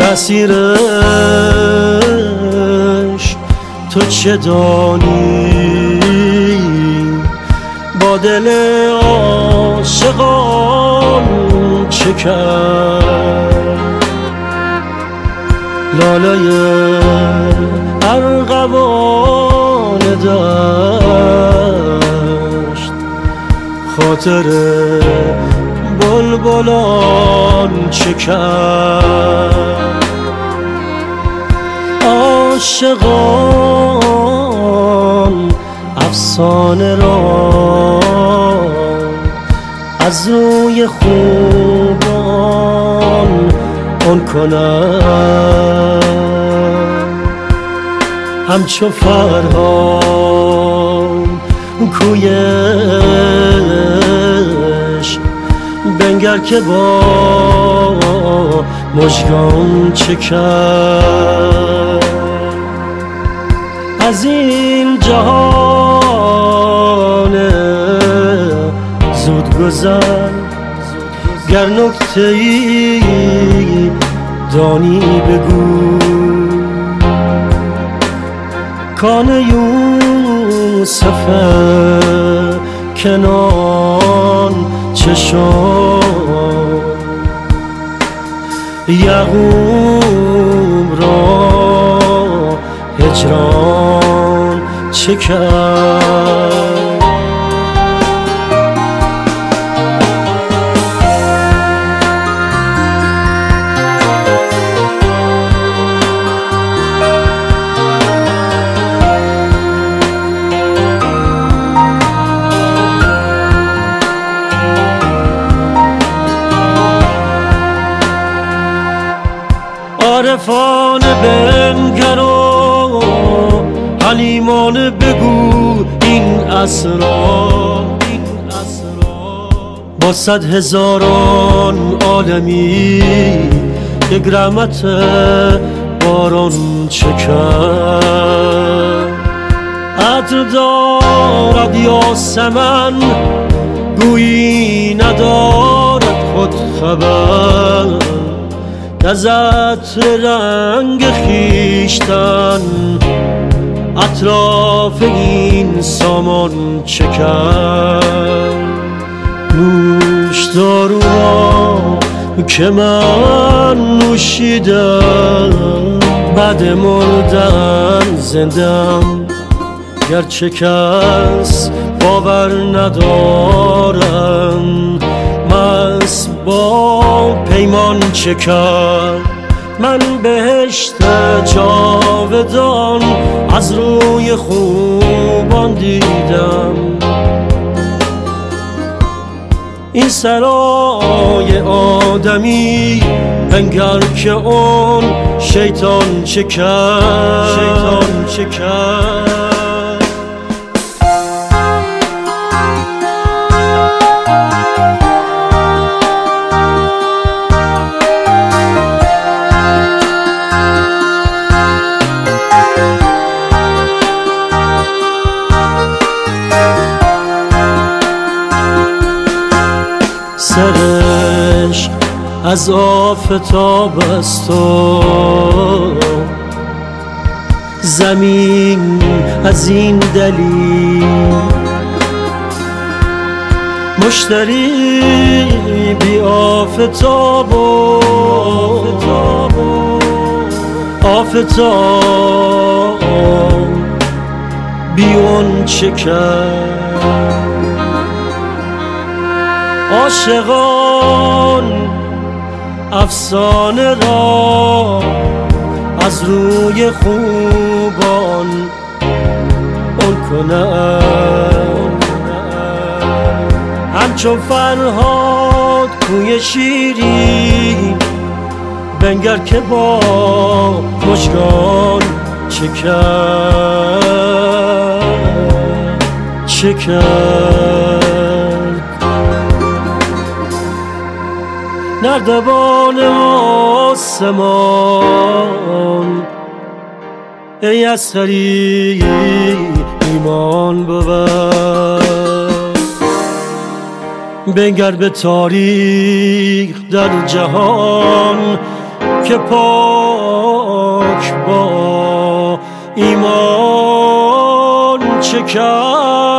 مسیرش تو چه دانی، با دل عاشقان چه کرد. لالای ارغوان دشت خاطر بلبلان چه کرد. عاشقان افسانه را از روی خوبان اون کنند، همچو فرهاد کویش بنگر که با مژگان چه کرد. از این جهان زود گذر گر نکته‌ای دانی بگو، کان یوسف کنان چه شد، یعقوب را هجران چه کرد. عارفانه بنگر و حلیمانه بگو این اسرار، با 100,000 عالمی یک رحمت باران چه کرد. عطر دارد یاسمن گویی ندارد خود خبر، از عطر رنگ خویشتن اطراف این سامان چه کرد. نوش دارو را که من نوشیدم بعد مردن زندم، گرچه کس باور ندارم مست با پیمان چه کرد. من بهشت جاودان از روی خوبان دیدم، این سرای آدمی بنگر که اون شیطان چه کرد. سرش از آفتاب است و زمین از این دلیل، مشتری بی آفتاب و آفتاب بی اون چه کرد. عاشقان افسانه را از روی خوبان اون کنند، همچون فرهاد کوی شیرین بنگر که با مژگان چه کرد. نردبان آسمان ای اثری ایمان بود، بنگر به تاریخ در جهان که پا با ایمان چه کرد.